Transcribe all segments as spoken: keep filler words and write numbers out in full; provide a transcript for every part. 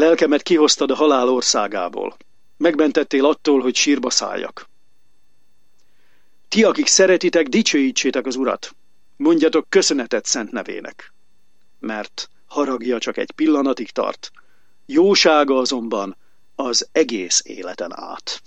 Lelkemet kihoztad a halál országából. Megmentettél attól, hogy sírba szálljak. Ti, akik szeretitek, dicsőítsétek az Urat. Mondjatok köszönetet szent nevének. Mert haragja csak egy pillanatig tart, jósága azonban az egész életen át.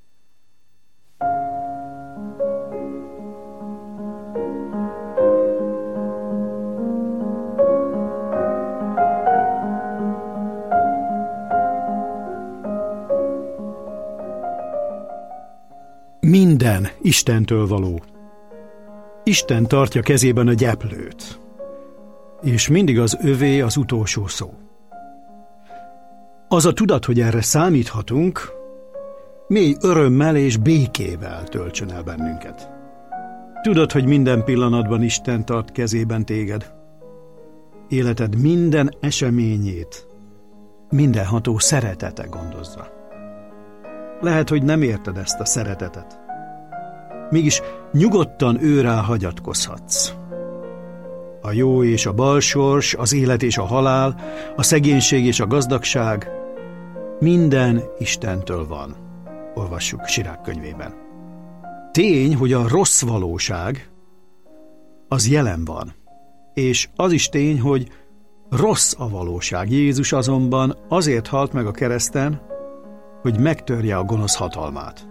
Minden Istentől való. Isten tartja kezében a gyeplőt, és mindig az övé az utolsó szó. Az a tudat, hogy erre számíthatunk, mély örömmel és békével töltsön el bennünket. Tudod, hogy minden pillanatban Isten tart kezében téged. Életed minden eseményét mindenható szeretete gondozza. Lehet, hogy nem érted ezt a szeretetet. Mégis nyugodtan őrá hagyatkozhatsz. A jó és a bal sors, az élet és a halál, a szegénység és a gazdagság, minden Istentől van. Olvassuk Sirák könyvében. Tény, hogy a rossz valóság az jelen van, és az is tény, hogy rossz a valóság. Jézus azonban azért halt meg a kereszten, hogy megtörje a gonosz hatalmát.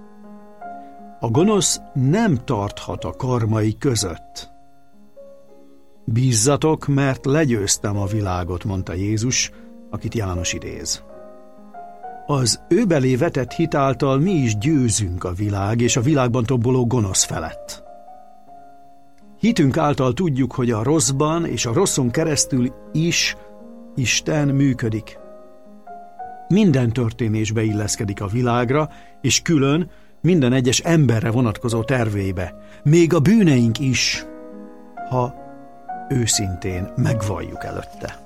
A gonosz nem tarthat a karmai között. Bízzatok, mert legyőztem a világot, mondta Jézus, akit János idéz. Az őbelé vetett hit által mi is győzünk a világ és a világban tomboló gonosz felett. Hitünk által tudjuk, hogy a rosszban és a rosszon keresztül is Isten működik. Minden történésbe illeszkedik a világra, és külön minden egyes emberre vonatkozó tervébe, még a bűneink is, ha őszintén megvalljuk előtte.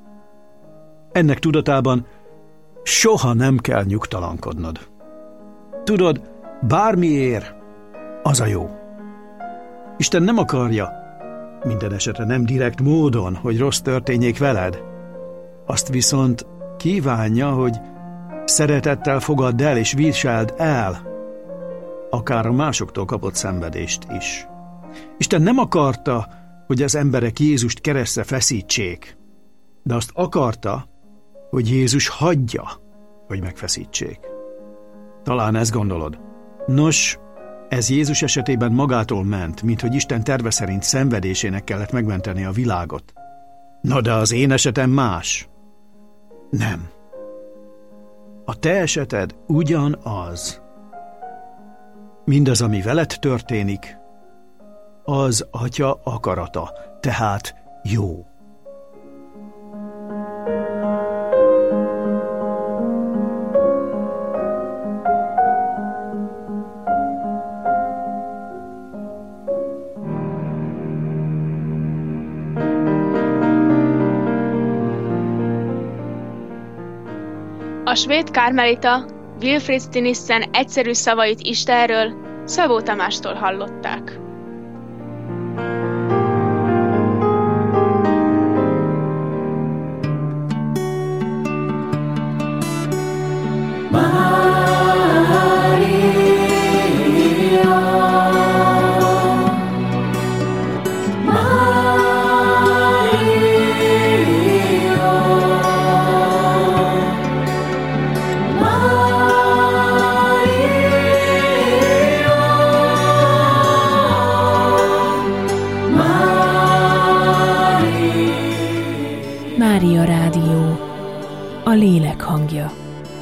Ennek tudatában soha nem kell nyugtalankodnod. Tudod, bármiért, az a jó. Isten nem akarja, minden esetre nem direkt módon, hogy rossz történjék veled. Azt viszont kívánja, hogy szeretettel fogadd el és viseld el, akár a másoktól kapott szenvedést is. Isten nem akarta, hogy az emberek Jézust keresztre feszítsék, de azt akarta, hogy Jézus hagyja, hogy megfeszítsék. Talán ezt gondolod. Nos, ez Jézus esetében magától ment, mint hogy Isten terve szerint szenvedésének kellett megmenteni a világot. Na de az én esetem más. Nem. A te eseted ugyanaz. Mindaz, ami veled történik, az Atya akarata, tehát jó. A svéd kármelita Wilfrid Stinissen egyszerű szavait Istenről Szabó Tamástól hallották. Mária Rádió, a lélek hangja.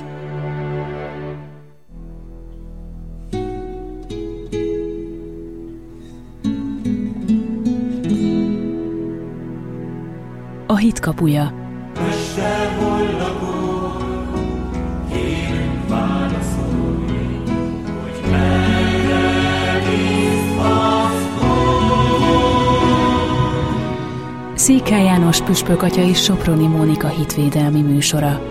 A hit kapuja. Mester, hol lakol, kérünk válaszolj, hogy merre visz az Székely János püspök atya és Soproni Mónika hitvédelmi műsora.